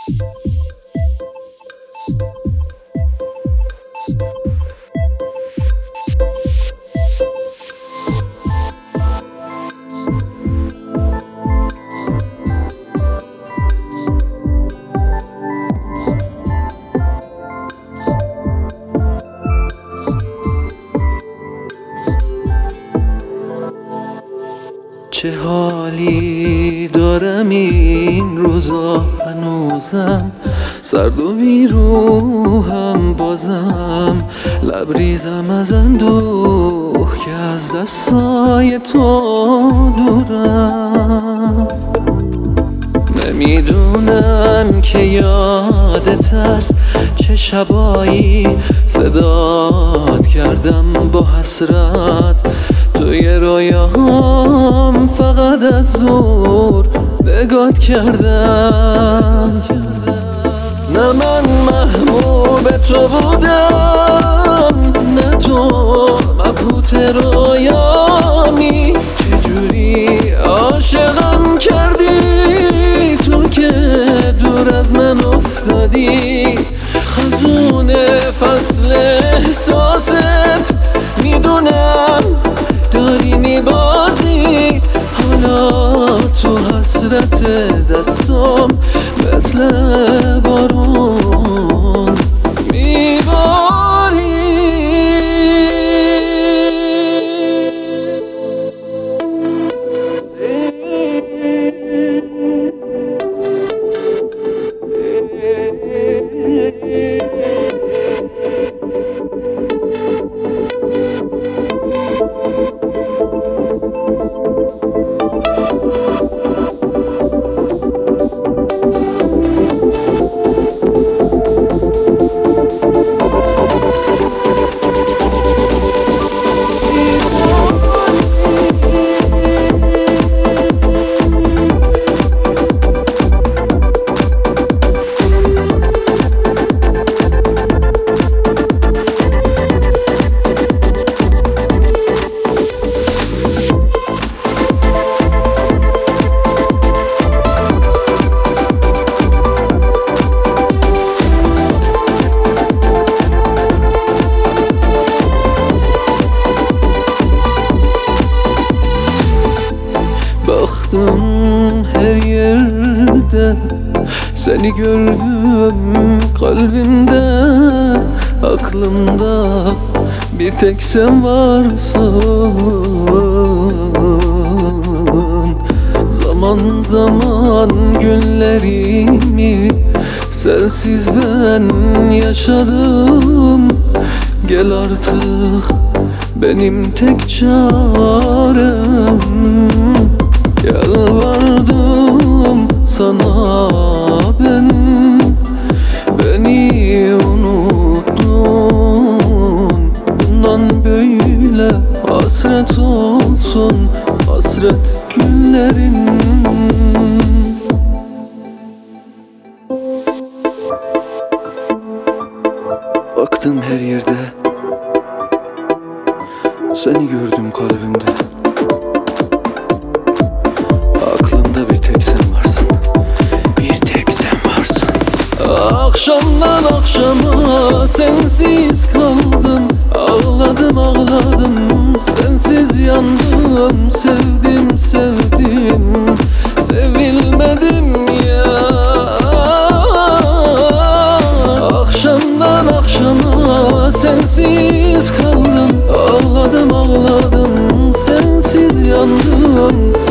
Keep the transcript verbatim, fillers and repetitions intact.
چه حالی دارم این روزا، هنوزم سرد و بیروحم، بازم لبریزم از اندوه که از دستای تو دورم. نمیدونم که یادت هست چه شبایی صدات کردم با حسرت توی رویاهام، فقط از زور نگات کردم. نه من محبوب تو بودم، نه تو مبهوت رویامی. چجوری عاشقم کردی تو که دور از من افتادی؟ خزون فصل احساست میدونم داری میبازی، حالا تو حسرت دستم مثل بارون میباری. Baktım her yerde, seni gördüm kalbimde, aklımda bir tek sen varsın. Zaman zaman günlerimi sensiz ben yaşadım. Gel artık benim tek çarem. Yalvardım sana ben, beni unuttun. Bundan böyle hasret olsun, hasret günlerin. Baktım her yerde, seni gördüm kalbimde. Aklımda bir tek sen varsın, bir tek sen varsın. Akşamdan akşama sensiz kaldım, ağladım ağladım, sensiz yandım. Sevdim sevdim, sevilmedim ya. Akşamdan akşama sensiz kaldım, ağladım ağladım, sensiz yandım.